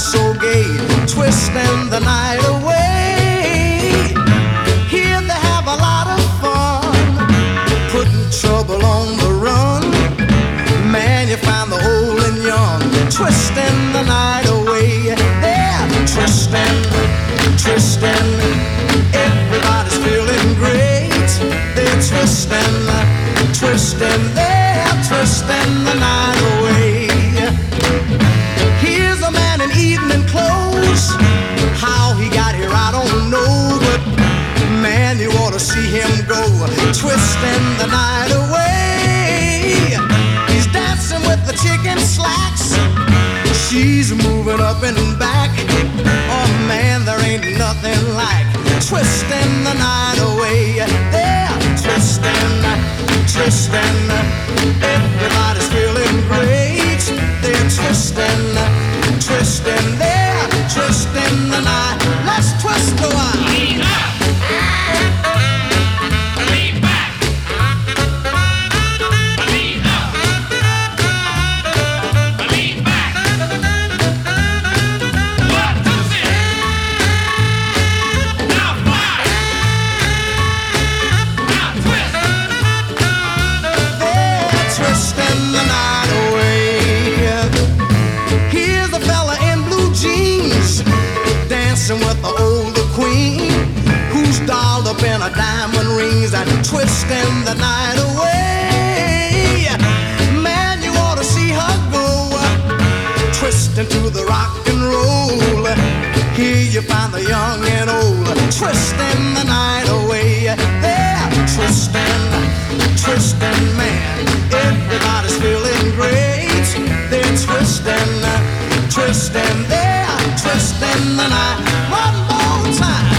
so gay, twisting the night away. Here they have a lot of fun, putting trouble on the run. Man, you find the old and young, twisting the night away. They're twisting, twisting, everybody's feeling great. They're twisting, twisting, they're twisting the night away. Here's a man in evening clothes, how he got here I don't know, but man, you ought to see him go, twisting the night away. He's dancing with the chicken slacks, she's moving up and back. Oh man, there ain't nothing like twisting the night away. They're twisting, twisting, everybody's feeling great. They're twisting, twisting, they're twisting the night. Let's twist a while. Lean up, lean back, lean up, lean back. One, two, three. Now fly. Now twist. They're twisting the night away. Here's a fella in blue jeans, dancing with the older queen, who's dolled up in her diamond rings and twisting the night away. Man, you ought to see her go, twisting to the rock and roll. Here you find the young and old, twisting the night away. They're twisting, twisting, man, everybody's feeling great. They're twisting, twisting, they're twisting the night. One more time.